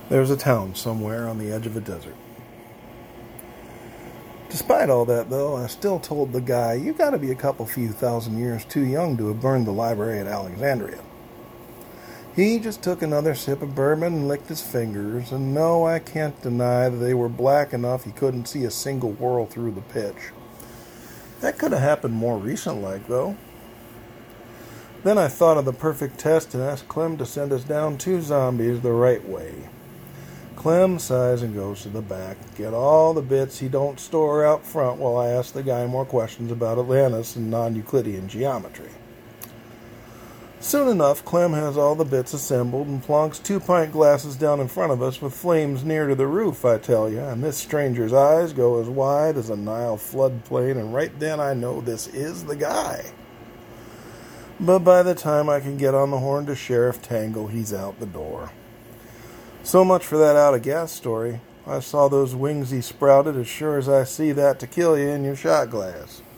There's a town somewhere on the edge of a desert. Despite all that, though, I still told the guy, "You gotta be a couple few thousand years too young to have burned the library at Alexandria." He just took another sip of bourbon and licked his fingers, and no, I can't deny that they were black enough he couldn't see a single whorl through the pitch. That could have happened more recent-like, though. Then I thought of the perfect test and asked Clem to send us down 2 zombies the right way. Clem sighs and goes to the back, get all the bits he don't store out front while I ask the guy more questions about Atlantis and non-Euclidean geometry. Soon enough, Clem has all the bits assembled and plonks 2-pint glasses down in front of us with flames near to the roof, I tell you, and this stranger's eyes go as wide as a Nile floodplain, and right then I know this is the guy. But by the time I can get on the horn to Sheriff Tangle, he's out the door. So much for that out-of-gas story. I saw those wings he sprouted as sure as I see that to kill you in your shot glass.